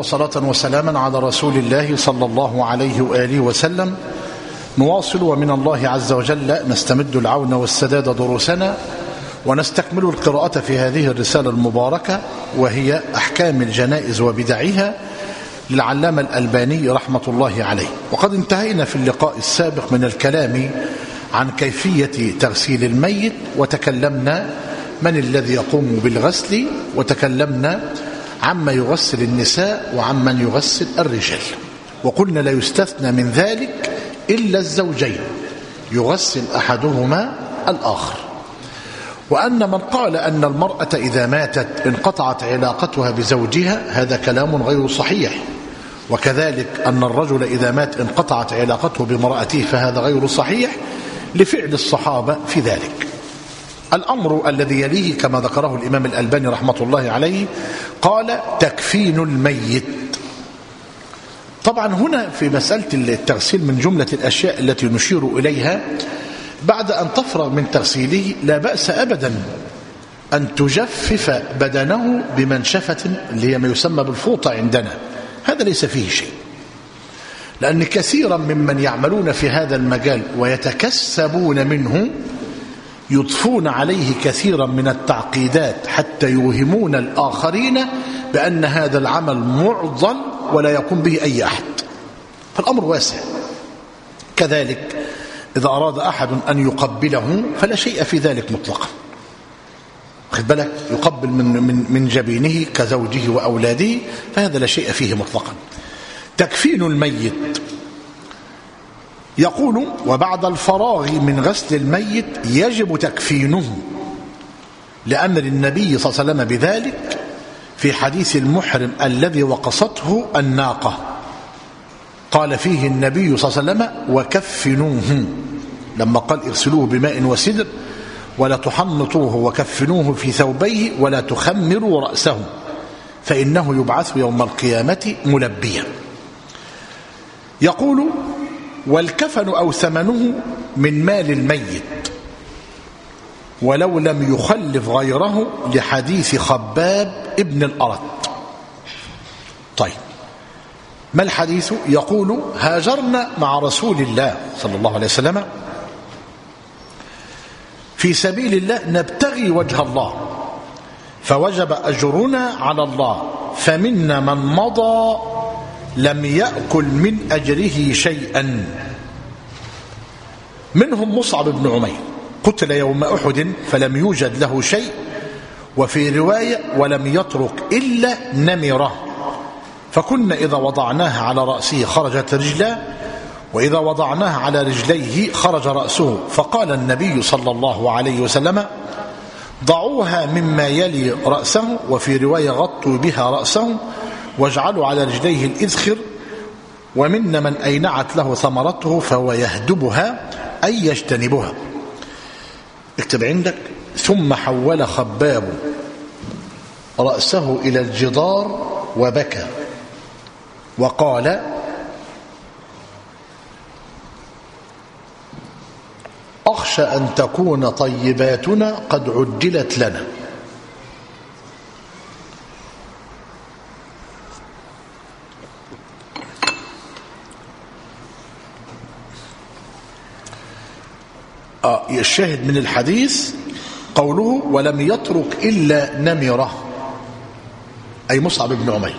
وصلاة وسلاما على رسول الله صلى الله عليه وآله وسلم. نواصل ومن الله عز وجل نستمد العون والسداد دروسنا ونستكمل القراءة في هذه الرسالة المباركة وهي أحكام الجنائز وبدعها للعلامة الألباني رحمة الله عليه. وقد انتهينا في اللقاء السابق من الكلام عن كيفية تغسيل الميت، وتكلمنا من الذي يقوم بالغسل، وتكلمنا عما يغسل النساء وعمن يغسل الرجال، وقلنا لا يستثنى من ذلك إلا الزوجين يغسل أحدهما الآخر، وأن من قال أن المرأة إذا ماتت انقطعت علاقتها بزوجها هذا كلام غير صحيح، وكذلك أن الرجل إذا مات انقطعت علاقته بامرأته فهذا غير صحيح لفعل الصحابة في ذلك. الأمر الذي يليه كما ذكره الإمام الألباني رحمة الله عليه قال تكفين الميت. طبعا هنا في مسألة التغسيل من جملة الأشياء التي نشير إليها بعد أن تفرغ من تغسيله لا بأس أبدا أن تجفف بدنه بمنشفة اللي هي ما يسمى بالفوطة عندنا، هذا ليس فيه شيء، لأن كثيرا ممن يعملون في هذا المجال ويتكسبون منه يضفون عليه كثيرا من التعقيدات حتى يوهمون الآخرين بأن هذا العمل معضل ولا يقوم به أي أحد، فالأمر واسع. كذلك إذا أراد أحد أن يقبله فلا شيء في ذلك مطلقا، خد بالك، يقبل من جبينه كزوجه وأولاده فهذا لا شيء فيه مطلقا. تكفين الميت يقول وبعد الفراغ من غسل الميت يجب تكفينه لأمر النبي صلى الله عليه وسلم بذلك في حديث المحرم الذي وقصته الناقة، قال فيه النبي صلى الله عليه وسلم وكفنوه، لما قال اغسلوه بماء وسدر ولا تحنطوه وكفنوه في ثوبيه ولا تخمروا رأسه فإنه يبعث يوم القيامة ملبيا. يقول والكفن أو ثمنه من مال الميت ولو لم يخلف غيره لحديث خباب ابن الأرت. طيب ما الحديث؟ يقول هاجرنا مع رسول الله صلى الله عليه وسلم في سبيل الله نبتغي وجه الله فوجب أجرنا على الله فمنا من مضى لم يأكل من أجره شيئا، منهم مصعب بن عمير قتل يوم أحد فلم يوجد له شيء، وفي رواية ولم يترك إلا نمرة، فكنا إذا وضعناها على رأسه خرجت رجلاه وإذا وضعناها على رجليه خرج رأسه، فقال النبي صلى الله عليه وسلم ضعوها مما يلي رأسه، وفي رواية غطوا بها رأسه واجعلوا على رجليه الإذخر، ومن من أينعت له ثمرته فهو يهدبها أي يجتنبها. اكتب عندك ثم حول خباب رأسه إلى الجدار وبكى وقال أخشى أن تكون طيباتنا قد عجلت لنا. الشاهد من الحديث قوله ولم يترك إلا نمرة أي مصعب بن عمير.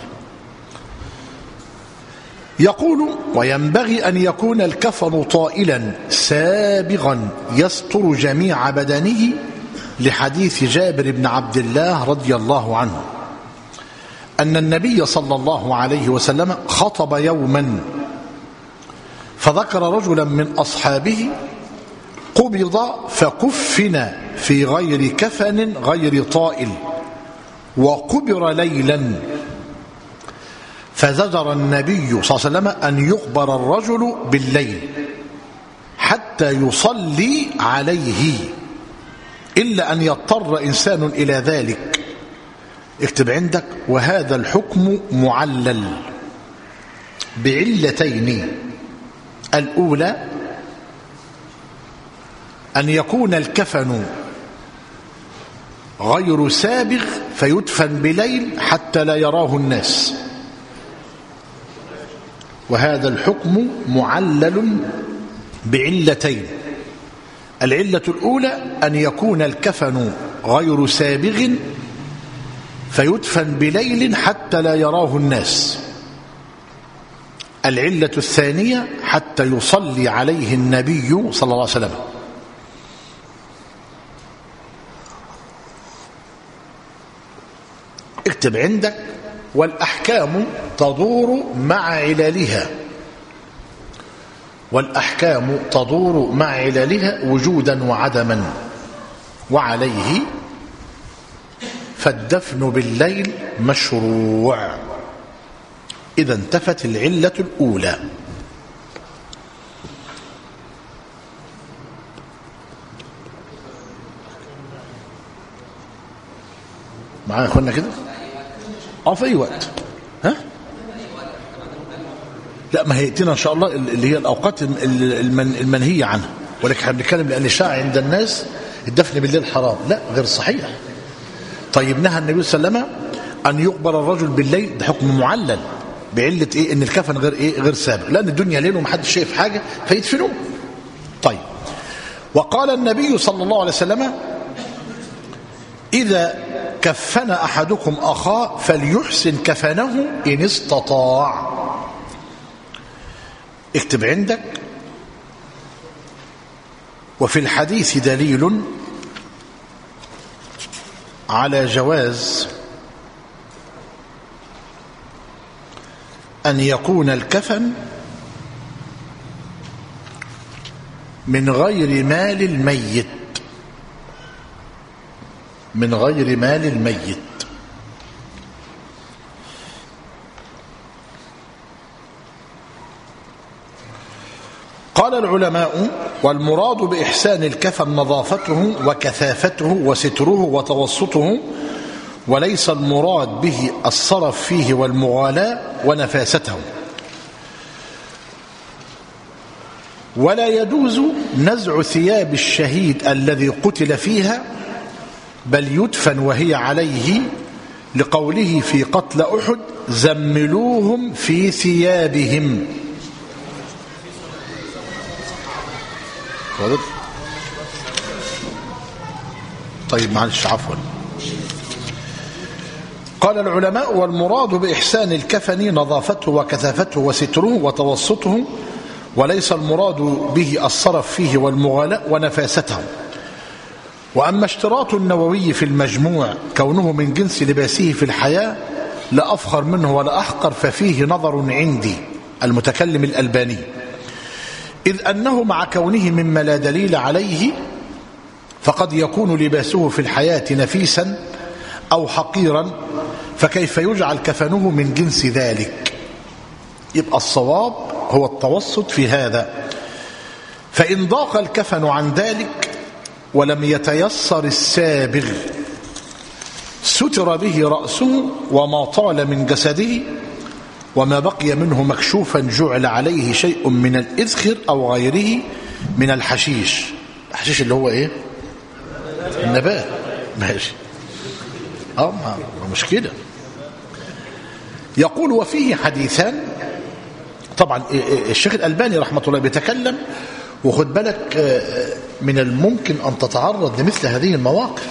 يقول وينبغي أن يكون الكفن طائلا سابغا يستر جميع بدنه لحديث جابر بن عبد الله رضي الله عنه أن النبي صلى الله عليه وسلم خطب يوما فذكر رجلا من أصحابه قبض فكفن في غير كفن غير طائل وقبر ليلا، فزجر النبي صلى الله عليه وسلم أن يقبر الرجل بالليل حتى يصلي عليه إلا أن يضطر إنسان إلى ذلك. اكتب عندك وهذا الحكم معلل بعلتين، الأولى أن يكون الكفن غير سابغ فيدفن بليل حتى لا يراه الناس، وهذا الحكم معلل بعلتين. العلة الأولى أن يكون الكفن غير سابغ فيدفن بليل حتى لا يراه الناس. العلة الثانية حتى يصلي عليه النبي صلى الله عليه وسلم. اكتب عندك: والأحكام تدور مع علالها. والأحكام تدور مع علالها وجودا وعدما، وعليه فالدفن بالليل مشروع. إذا انتفت العلة الأولى. معايا يا اخوانا كده؟ في أي وقت. ها؟ لا، ما هيأتينا إن شاء الله اللي هي الأوقات المنهية عنها، ولكن احنا بنتكلم لأن شاع عند الناس الدفن بالليل حرام. لا، غير صحيح. طيب نهى النبي صلى الله عليه وسلم أن يقبر الرجل بالليل، ده حكم معلل بعلة إيه؟ إن الكفن غير إيه؟ غير سابق، لأن الدنيا ليل ومحدش شايف حاجة فيدفنوه. طيب، وقال النبي صلى الله عليه وسلم: إذا كفن أحدكم أخاه فليحسن كفنه إن استطاع. اكتب عندك: وفي الحديث دليل على جواز أن يكون الكفن من غير مال الميت، من غير مال الميت. قال العلماء: والمراد بإحسان الكفن نظافته وكثافته وستره وتوسطه، وليس المراد به الصرف فيه والمغالاة ونفاسته. ولا يجوز نزع ثياب الشهيد الذي قتل فيها، بل يدفن وهي عليه، لقوله في قتل أحد: زملوهم في ثيابهم. طيب معلش، عفوا. قال العلماء: والمراد بإحسان الكفن نظافته وكثافته وستره وتوسطه، وليس المراد به الصرف فيه والمغالاة ونفاسته. وأما اشتراط النووي في المجموع كونه من جنس لباسه في الحياة لا أفخر منه ولا أحقر، ففيه نظر عندي المتكلم الألباني، إذ أنه مع كونه مما لا دليل عليه فقد يكون لباسه في الحياة نفيسا أو حقيرا، فكيف يجعل كفنه من جنس ذلك؟ يبقى الصواب هو التوسط في هذا. فإن ضاق الكفن عن ذلك ولم يتيسر السابغ ستر به رأسه وما طال من جسده، وما بقي منه مكشوفا جعل عليه شيء من الإذخر أو غيره من الحشيش. الحشيش اللي هو إيه؟ النبات. ماشي. مش كده. يقول: وفيه حديثان. طبعا الشيخ الألباني رحمة الله بيتكلم، وخد بالك من الممكن أن تتعرض لمثل هذه المواقف،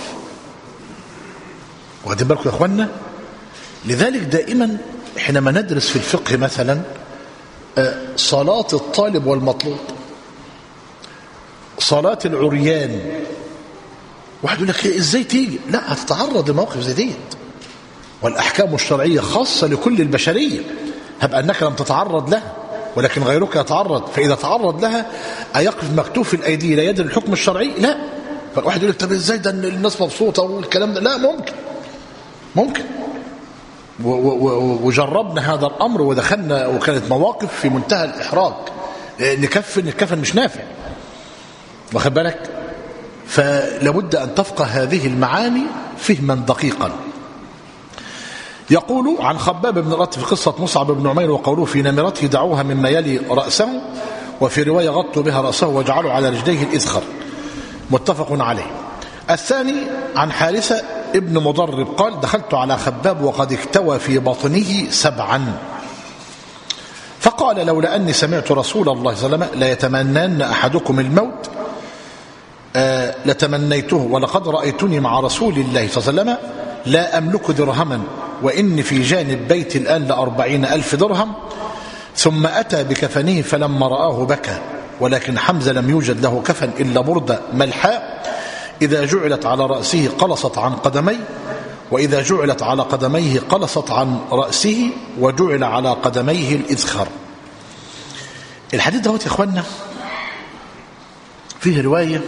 واخدين بالكم يا اخوانا. لذلك دائما حينما ندرس في الفقه مثلا صلاة الطالب والمطلوب، صلاة العريان، واحد يقول لك ازاي تيجي؟ لا، هتتعرض لمواقف زي ديت، والأحكام الشرعية خاصة لكل البشرية، هب أنك لم تتعرض لها ولكن غيرك يتعرض، فإذا تعرض لها أيقف مكتوف الأيدي لا يدري الحكم الشرعي؟ لا. فالواحد يقول لك طب ازاي ده الناس مبسوطة والكلام ده؟ لا، ممكن. وجربنا هذا الأمر ودخلنا، وكانت مواقف في منتهى الإحراج، نكفن الكفن مش نافع، واخد بالك. فلابد أن تفقه هذه المعاني فهما دقيقا. يقول عن خباب بن الأرت في قصة مصعب بن عمير وقوله: في نمرته دعوها مما يلي رأسه، وفي رواية غطوا بها رأسه وجعلوا على رجليه الإذخر، متفق عليه. الثاني عن حارثة ابن مضرب قال: دخلت على خباب وقد اكتوى في بطنه 7، فقال لولا أني سمعت رسول الله صلى الله عليه وسلم لا يتمنن أحدكم الموت لتمنيته، ولقد رأيتني مع رسول الله صلى الله عليه وسلم لا أملك درهما وإني في جانب بيت الآن ل40,000 درهم. ثم أتى بكفنه فلما رآه بكى، ولكن حمزة لم يوجد له كفن إلا بردة ملحاء إذا جعلت على رأسه قلصت عن قدميه، وإذا جعلت على قدميه قلصت عن رأسه، وجعل على قدميه الإذخر. الحديث دوت يا إخوانا فيه رواية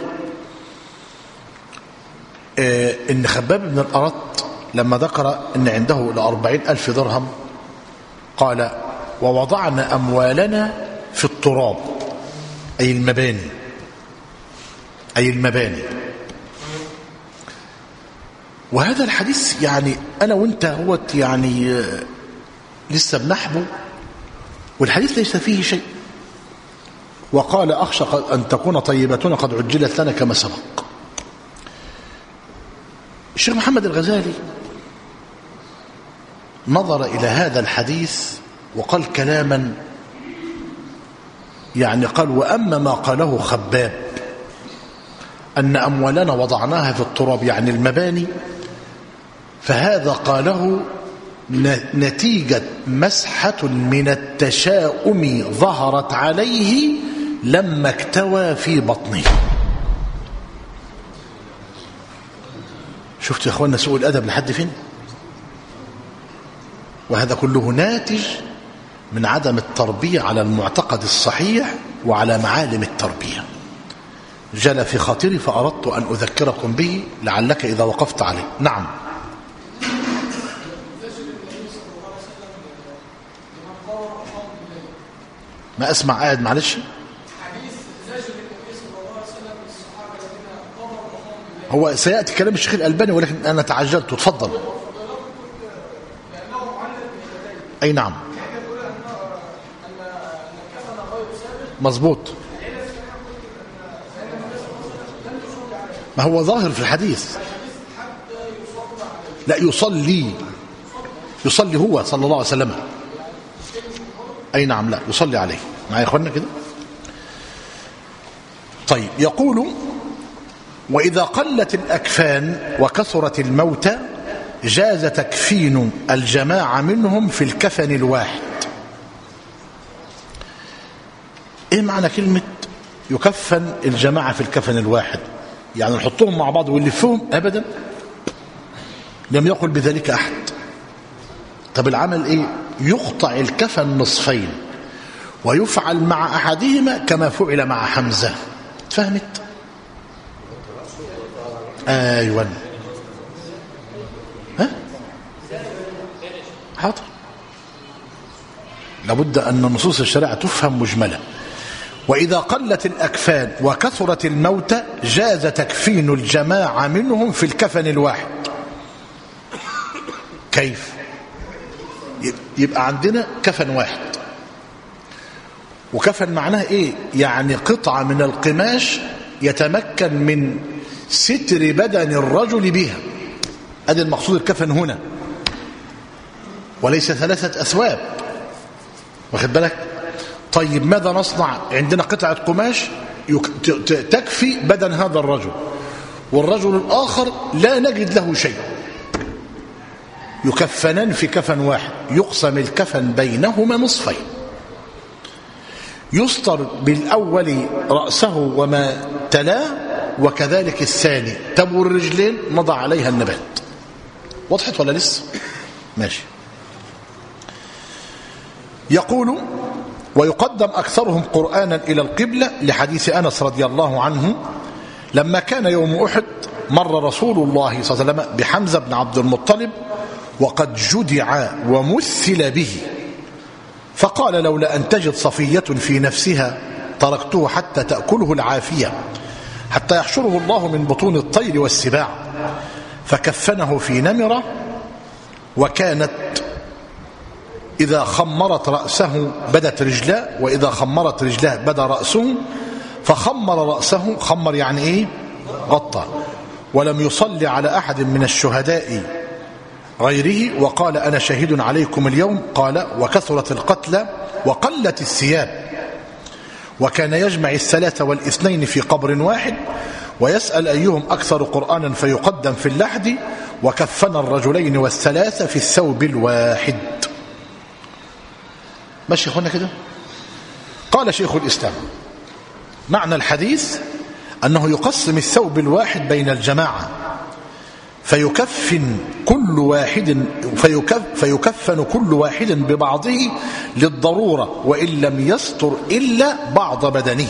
إن خباب بن الأرط لما ذكر إن عنده ل40,000 درهم قال ووضعنا أموالنا في التراب، أي المباني. وهذا الحديث يعني أنا وإنت هو يعني لسه بنحبه، والحديث ليس فيه شيء. وقال أخشى أن تكون طيبتنا قد عجلت لنا كما سبق. الشيخ محمد الغزالي نظر إلى هذا الحديث وقال كلاما، يعني قال وأما ما قاله خباب أن أموالنا وضعناها في التراب يعني المباني، فهذا قاله نتيجة مسحة من التشاؤم ظهرت عليه لما اكتوى في بطنه. شفتوا يا اخوانا سوء الأدب لحد فين؟ وهذا كله ناتج من عدم التربية على المعتقد الصحيح وعلى معالم التربية. جل في خاطري فأردت أن أذكركم به لعلك إذا وقفت عليه. نعم. ما أسمع قاعد معلش. هو سيأتي كلام الشيخ الألباني ولكن أنا تعجلت. تفضل. أي نعم مظبوط. ما هو ظاهر في الحديث. لا يصلي هو صلى الله عليه وسلم. أي نعم لا يصلي عليه. معايا يا اخوانا كده. طيب يقول وإذا قلت الأكفان وكثرت الموتى جاز تكفين الجماعة منهم في الكفن الواحد. ايه معنى كلمة يكفن الجماعة في الكفن الواحد؟ يعني نحطهم مع بعض ونلفهم؟ أبدا، لم يقل بذلك أحد. طب العمل ايه؟ يقطع الكفن نصفين ويفعل مع أحدهما كما فعل مع حمزة. فهمت؟ أيوة. ها؟ حاضر. لابد أن نصوص الشريعة تفهم مجملة. وإذا قلت الأكفان وكثرت الموتى جاز تكفين الجماعة منهم في الكفن الواحد. كيف؟ يبقى عندنا كفن واحد، وكفن معناه ايه؟ يعني قطعة من القماش يتمكن من ستر بدن الرجل بها. ادي المقصود الكفن هنا، وليس 3 أثواب. واخد بالك؟ طيب ماذا نصنع؟ عندنا قطعة قماش تكفي بدن هذا الرجل، والرجل الآخر لا نجد له شيء، يكفنان في كفن واحد، يقسم الكفن بينهما نصفين، يستر بالأول رأسه وما تلاه وكذلك الثاني، تبو الرجلين نضع عليها النبات. وضحت ولا لسه؟ ماشي. يقول ويقدم أكثرهم قرآنا إلى القبلة لحديث أنس رضي الله عنه لما كان يوم أحد مر رسول الله صلى الله عليه وسلم بحمزة بن عبد المطلب وقد جدع ومثل به، فقال لولا أن تجد صفية في نفسها تركته حتى تأكله العافية حتى يحشره الله من بطون الطير والسباع. فكفنه في نمرة، وكانت إذا خمرت رأسه بدت رجلاه، وإذا خمرت رجلاه بدا رأسه، فخمر رأسه. خمر يعني إيه؟ غطى. ولم يصلي على أحد من الشهداء غيره، وقال أنا شهيد عليكم اليوم. قال وكثرت القتلى وقلت الثياب، وكان يجمع الثلاثة والاثنين في قبر واحد ويسأل أيهم أكثر قرآنا فيقدم في اللحد، وكفن الرجلين والثلاثة في الثوب الواحد. ماشي يا اخوانا كده؟ قال شيخ الإسلام: معنى الحديث أنه يقسم الثوب الواحد بين الجماعة فيكفن كل واحد ببعضه للضرورة، وإن لم يستر إلا بعض بدنه.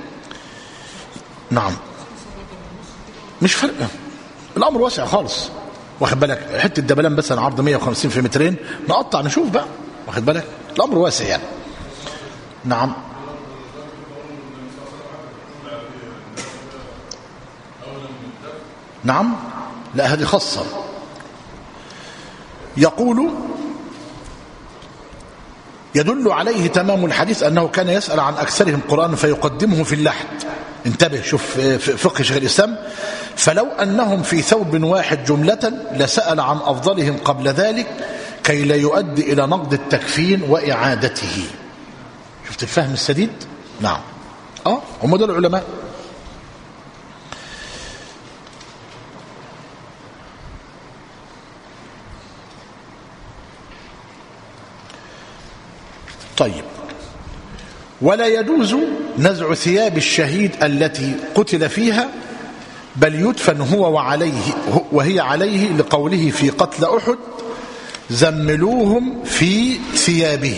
نعم، مش فرق، الأمر واسع خالص. واخد بالك؟ حتة دبلان بس عرض 150 في مترين، نقطع نشوف بقى. واخد بالك؟ الأمر واسع يعني. نعم. نعم، لا هذه خاصة. يقول: يدل عليه تمام الحديث أنه كان يسأل عن أكثرهم قرآن فيقدمه في اللحد. انتبه، شوف فقه شيخ الإسلام: فلو أنهم في ثوب واحد جملة لسأل عن أفضلهم قبل ذلك كي لا يؤدي إلى نقض التكفين وإعادته. شفت الفهم السديد؟ نعم. هم دول العلماء. طيب. ولا يجوز نزع ثياب الشهيد التي قتل فيها، بل يدفن هو وهي عليه، لقوله في قتل أحد: زملوهم في ثيابهم.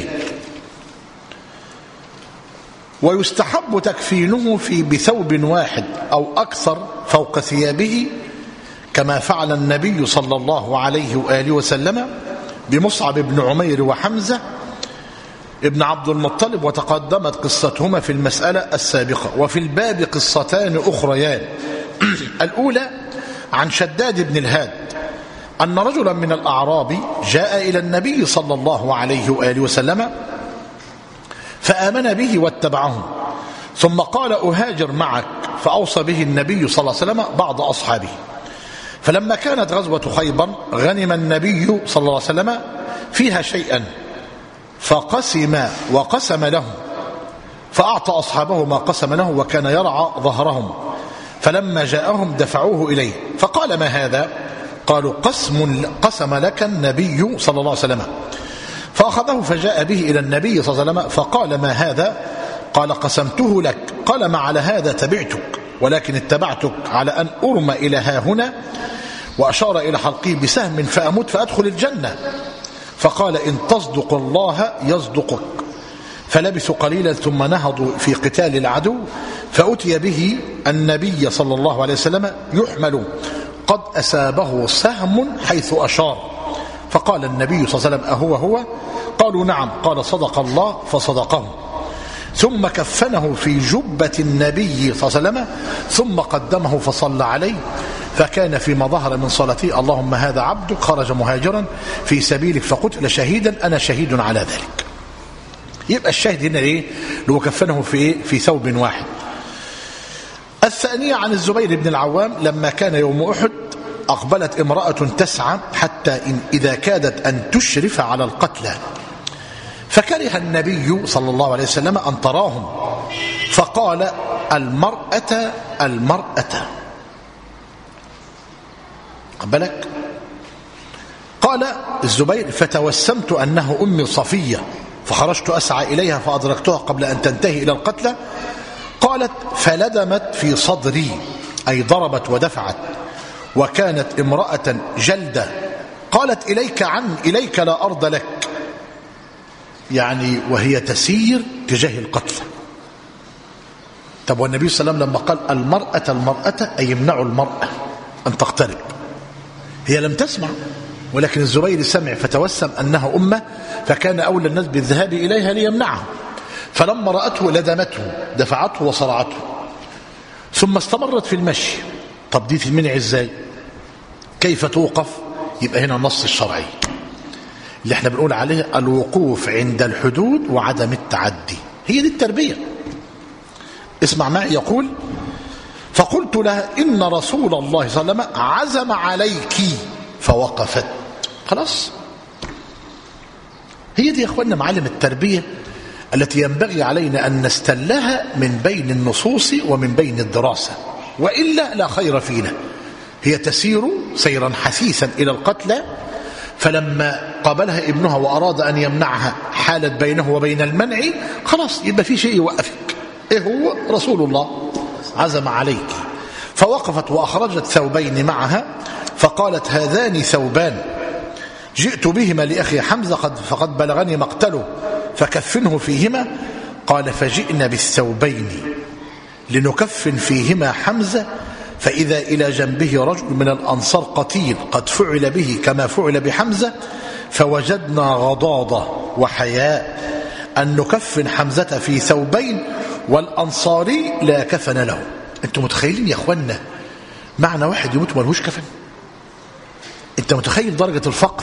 ويستحب تكفينه بثوب واحد أو أكثر فوق ثيابه، كما فعل النبي صلى الله عليه وآله وسلم بمصعب بن عمير وحمزة ابن عبد المطلب، وتقدمت قصتهما في المسألة السابقة. وفي الباب قصتان أخريان. الأولى عن شداد بن الهاد أن رجلا من الأعراب جاء إلى النبي صلى الله عليه وآله وسلم فآمن به واتبعه، ثم قال: أهاجر معك، فأوصى به النبي صلى الله عليه وسلم بعض أصحابه. فلما كانت غزوة خيبر غنم النبي صلى الله عليه وسلم فيها شيئا، وقسم له، فأعطى أصحابه ما قسم له، وكان يرعى ظهرهم. فلما جاءهم دفعوه إليه، فقال: ما هذا؟ قالوا: قسم لك النبي صلى الله عليه وسلم. فأخذه فجاء به إلى النبي صلى الله عليه وسلم، فقال: ما هذا؟ قال: قسمته لك. قال: ما على هذا تبعتك، ولكن اتبعتك على أن أرمى إلى ها هنا، وأشار إلى حلقه بسهم فأموت فأدخل الجنة. فقال: إن تصدق الله يصدقك. فلبثوا قليلا ثم نهضوا في قتال العدو، فأتي به النبي صلى الله عليه وسلم يحمل، قد أسابه سهم حيث أشار. فقال النبي صلى الله عليه وسلم: أهو؟ قالوا: نعم. قال: صدق الله، فصدقه. ثم كفنه في جبة النبي صلى الله عليه وسلم، ثم قدمه فصلى عليه. فكان فيما ظهر من صلاته: اللهم هذا عبدك خرج مهاجرا في سبيلك فقتل شهيدا، أنا شهيد على ذلك. يبقى الشاهد هنا ايه؟ لو كفنه في ثوب واحد. الثانية عن الزبير بن العوام لما كان يوم أحد أقبلت امرأة تسعى حتى إذا كادت أن تشرف على القتلى، فكره النبي صلى الله عليه وسلم أن تراهم، فقال: المرأة المرأة. قبلك. قال الزبير: فتوسمت أنه أم صفية، فخرجت أسعى إليها فأدركتها قبل أن تنتهي إلى القتلى. قالت: فلدمت في صدري، أي ضربت ودفعت، وكانت امرأة جلدة. قالت: إليك لا أرض لك، يعني وهي تسير تجاه القتلى. طب والنبي صلى الله عليه وسلم لما قال المرأة المرأة أي يمنع المرأة أن تقترب، هي لم تسمع، ولكن الزبير سمع فتوسم أنها أمة، فكان أولى الناس بالذهاب إليها ليمنعها. فلما رأته لدمته، دفعته وصرعته، ثم استمرت في المشي. طب دي تمنع ازاي؟ كيف توقف؟ يبقى هنا النص الشرعي اللي احنا بنقول عليه الوقوف عند الحدود وعدم التعدي، هي دي التربية. اسمع معي، يقول: فقلت لها: إن رسول الله صلى الله عليه وسلم عزم عليك، فوقفت. خلاص، هي دي يا اخوانا معلم التربية التي ينبغي علينا أن نستلها من بين النصوص ومن بين الدراسة، وإلا لا خير فينا. هي تسير سيرا حثيثا إلى القتلى، فلما قابلها ابنها وأراد أن يمنعها حالت بينه وبين المنع، خلاص يبقى في شيء يوقفك. إيه هو؟ رسول الله عزم عليك. فوقفت وأخرجت ثوبين معها فقالت هذان ثوبان جئت بهما لأخي حمزة فقد بلغني مقتله فكفنه فيهما. قال فجئنا بالثوبين لنكفن فيهما حمزة، فإذا إلى جنبه رجل من الأنصار قتيل قد فعل به كما فعل بحمزة، فوجدنا غضاضة وحياء أن نكفن حمزة في ثوبين والأنصاري لا كفن له. أنتم متخيلين يا أخوانا معنى واحد يموت ملهوش كفن؟ أنت متخيل درجة الفقر؟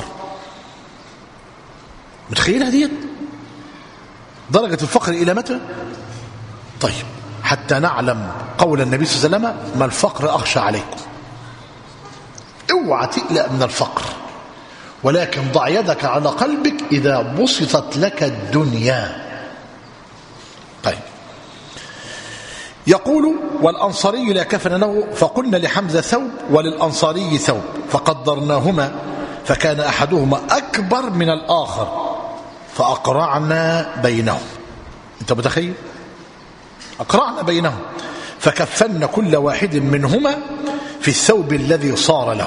متخيلها ديت درجة الفقر إلى متى؟ طيب حتى نعلم قول النبي صلى الله عليه وسلم ما الفقر أخشى عليكم. اوعى تقلق من الفقر، ولكن ضع يدك على قلبك إذا بسطت لك الدنيا. طيب يقول والأنصاري لا كفن له، فقلنا لحمزة ثوب وللأنصاري ثوب فقدرناهما فكان أحدهما أكبر من الآخر فأقرعنا بينهم. أنت متخيل؟ أقرعنا بينهم فكفن كل واحد منهما في الثوب الذي صار له.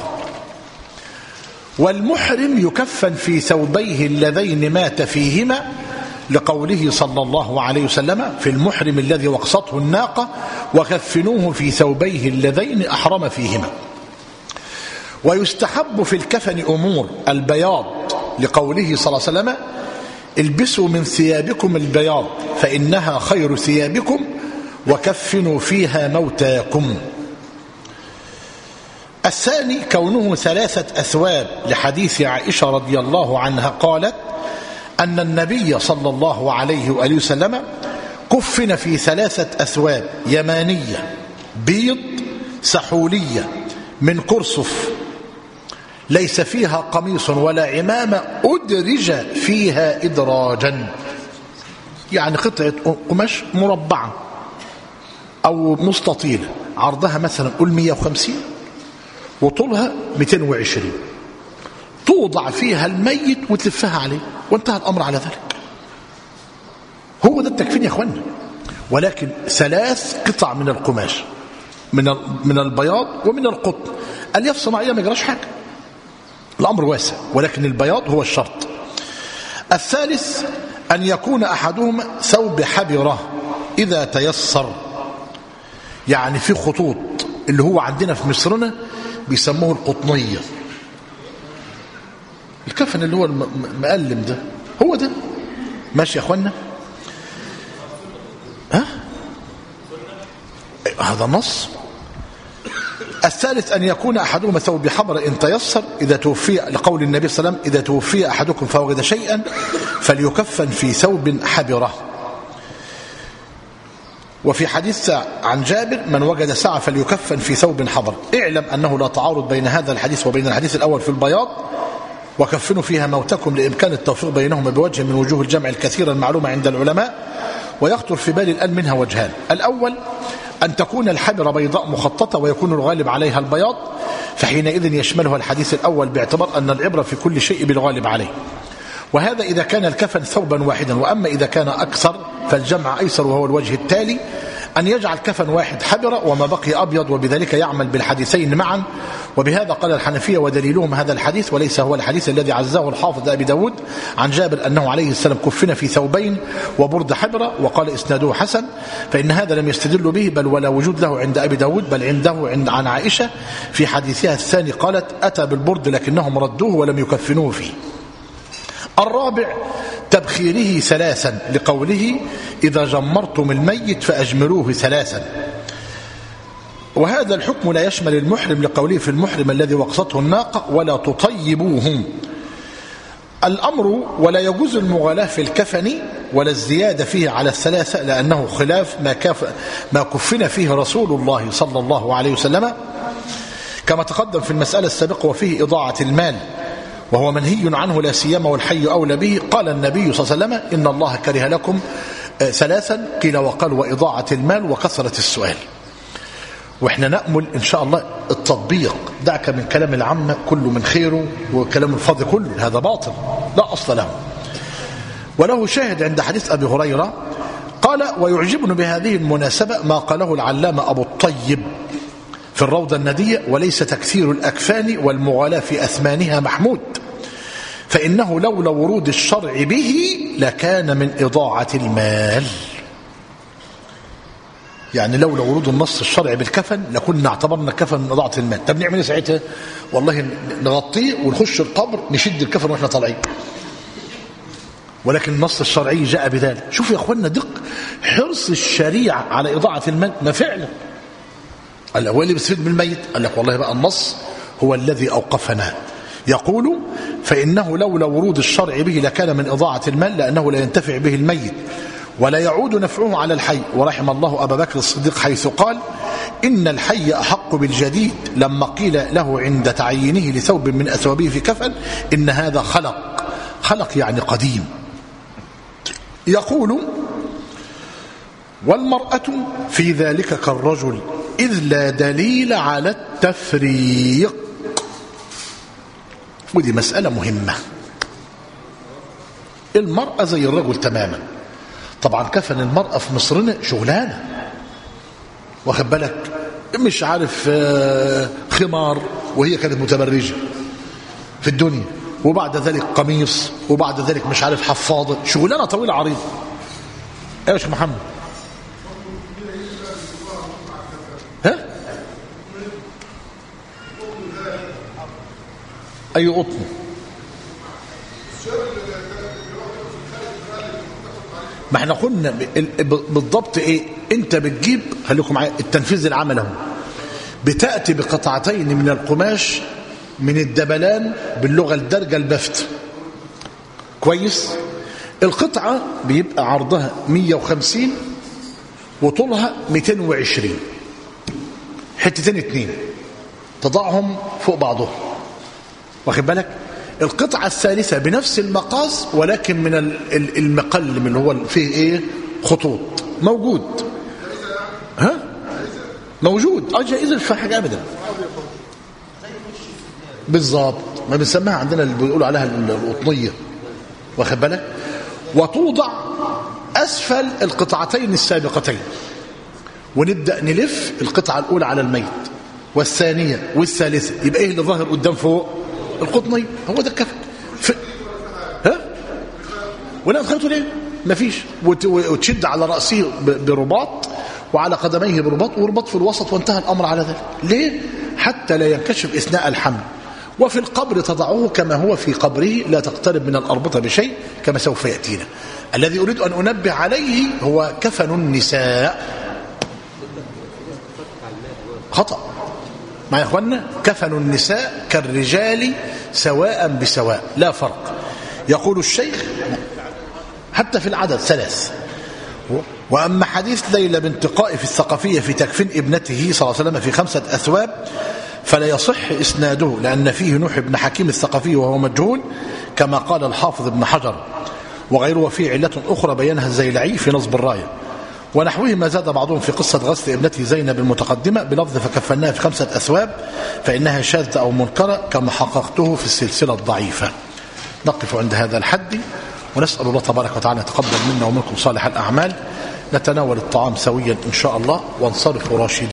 والمحرم يكفن في ثوبيه اللذين مات فيهما لقوله صلى الله عليه وسلم في المحرم الذي وقصته الناقة وكفنوه في ثوبيه اللذين أحرم فيهما. ويستحب في الكفن أمور البياض لقوله صلى الله عليه وسلم البسوا من ثيابكم البياض فإنها خير ثيابكم وكفنوا فيها موتاكم. الثاني كونه 3 أثواب لحديث عائشة رضي الله عنها قالت أن النبي صلى الله عليه وآله وسلم كفن في 3 أثواب يمانية بيض سحولية من قرصف ليس فيها قميص ولا عمامة أدرج فيها إدراجا، يعني قطعة قماش مربعة أو مستطيلة عرضها مثلا قول 150 وطولها 220 توضع فيها الميت وتلفها عليه وانتهى الأمر على ذلك. هو ده التكفين يا أخوانا. ولكن 3 قطع من القماش من البياض ومن القطن. الياف صناعية ما يجراش حاجة، الأمر واسع، ولكن البياض هو الشرط. الثالث أن يكون أحدهما ثوب حبرة إذا تيسر، يعني في خطوط اللي هو عندنا في مصرنا بيسموه القطنية، الكفن اللي هو المقلم ده هو ده. ماشي يا أخوانا؟ هذا نص. الثالث أن يكون أحدهما ثوب حبر إن تيسر إذا توفي، لقول النبي صلى الله عليه وسلم إذا توفي أحدكم فوجد شيئا فليكفن في ثوب حبرة. وفي حديث عن جابر من وجد سعة فليكفن في ثوب حبر. اعلم أنه لا تعارض بين هذا الحديث وبين الحديث الأول في البياض وكفنوا فيها موتكم لإمكان التوفيق بينهما بوجه من وجوه الجمع الكثيرة المعلومة عند العلماء. ويخطر في بالي الآن منها وجهان: الأول أن تكون الحبرة بيضاء مخططة ويكون الغالب عليها البياض، فحينئذ يشملها الحديث الأول باعتبار أن العبرة في كل شيء بالغالب عليه، وهذا إذا كان الكفن ثوبا واحدا. وأما إذا كان أكثر فالجمع أيسر، وهو الوجه التالي: أن يجعل كفن واحد حبرة وما بقي أبيض، وبذلك يعمل بالحديثين معا. وبهذا قال الحنفية ودليلهم هذا الحديث وليس هو الحديث الذي عزاه الحافظ أبي داود عن جابر أنه عليه السلام كفن في ثوبين وبرد حبرة، وقال إسناده حسن، فإن هذا لم يستدل به بل ولا وجود له عند أبي داود، بل عنده عن عائشة في حديثها الثاني قالت أتى بالبرد لكنهم ردوه ولم يكفنوه فيه. الرابع تبخيره 3 لقوله إذا جمرتم الميت فأجمروه 3، وهذا الحكم لا يشمل المحرم لقوله في المحرم الذي وقصته الناقة ولا تطيبوهم. الأمر ولا يجوز المغالاة في الكفن ولا الزيادة فيه على 3 لأنه خلاف ما كفن فيه رسول الله صلى الله عليه وسلم كما تقدم في المسألة السابقة، وفيه إضاعة المال وهو منهي عنه لا سيما والحي أولى به. قال النبي صلى الله عليه وسلم إن الله كره لكم ثلاثا قيل وقال وإضاعة المال وكثرة السؤال. واحنا نأمل إن شاء الله التطبيق. دعك من كلام العامة كله من خيره وكلام الفاضي كله، هذا باطل لا أصل له. وله شاهد عند حديث أبي هريرة قال ويعجبني بهذه المناسبة ما قاله العلامة أبو الطيب في الروضة الندية: وليس تكثير الأكفان والمغالاة في أثمانها محمود، فإنه لولا ورود الشرع به لكان من إضاعة المال. يعني لولا ورود النص الشرعي بالكفن لكنا اعتبرنا الكفن من إضاعة المال. طب نعمل ايه ساعتها؟ والله نغطيه ونخش القبر نشد الكفن واحنا طالعين. ولكن النص الشرعي جاء بذلك. شوفوا يا اخوانا دق حرص الشريعة على إضاعة المال. ما فعلا قال هو اللي بيستفيد بالميت؟ قال لك والله بقى النص هو الذي أوقفنا. يقول فإنه لولا ورود الشرع به لكان من إضاعة المال، لأنه لا ينتفع به الميت ولا يعود نفعه على الحي. ورحم الله أبا بكر الصديق حيث قال إن الحي أحق بالجديد لما قيل له عند تعيينه لثوب من أثوابه في كفن إن هذا خلق يعني قديم. يقول والمرأة في ذلك كالرجل إذ لا دليل على التفريق. ودي مسألة مهمة. المرأة زي الرجل تماما. طبعا كفن المرأة في مصرنا شغلانة، واخد بالك، مش عارف خمار وهي كانت متبرجة في الدنيا، وبعد ذلك قميص، وبعد ذلك مش عارف حفاضة، شغلانة طويلة عريضة. ايه يا شيخ محمد؟ ها؟ اي قطن؟ ما احنا قلنا بالضبط ايه. انت بتجيب، خليكم معايا، التنفيذ العمل اهو، بتأتي بقطعتين من القماش من الدبلان باللغة الدارجة البفت، كويس. القطعة بيبقى عرضها 150 وطولها 220، حتتين اتنين تضعهم فوق بعضهم، واخد بالك. القطعة الثالثة بنفس المقاس ولكن من المقل من اللي هو فيه ايه خطوط موجود. ها موجود جائزة مش فيها حاجة ابدا. بالظبط، ما بنسميها عندنا اللي بيقولوا عليها القطنية، واخد بالك. وتوضع اسفل القطعتين السابقتين، ونبدأ نلف القطعة الاولى على الميت والثانية والثالثة، يبقى ايه اللي ظاهر قدام فوق؟ القطني. هو ده الكفن. ها ولا ادخلته ليه؟ مفيش. وتشد على رأسه برباط وعلى قدميه برباط ورباط في الوسط، وانتهى الأمر على ذلك. ليه؟ حتى لا ينكشف إثناء الحمل. وفي القبر تضعه كما هو في قبره، لا تقترب من الأربطة بشيء كما سوف يأتينا. الذي أريد أن أنبه عليه هو كفن النساء. خطأ مع إخواننا. كفن النساء كالرجال سواء بسواء، لا فرق. يقول الشيخ حتى في العدد 3. وأما حديث ليلى بنت قائف الثقفية في تكفين ابنته صلى الله عليه وسلم في 5 أثواب فلا يصح إسناده، لأن فيه نوح بن حكيم الثقفي وهو مجهول كما قال الحافظ ابن حجر وغيره. وفيه علة أخرى بينها الزيلعي في نصب الراية ونحوه. ما زاد بعضهم في قصة غسل ابنته زينب المتقدمة بلفظ فكفناها في 5 أثواب فإنها شاذة أو منكرة كما حققته في السلسلة الضعيفة. نقف عند هذا الحد، ونسأل الله تبارك وتعالى يتقبل منا ومنكم صالح الأعمال. نتناول الطعام سويا إن شاء الله، وانصرف راشدين.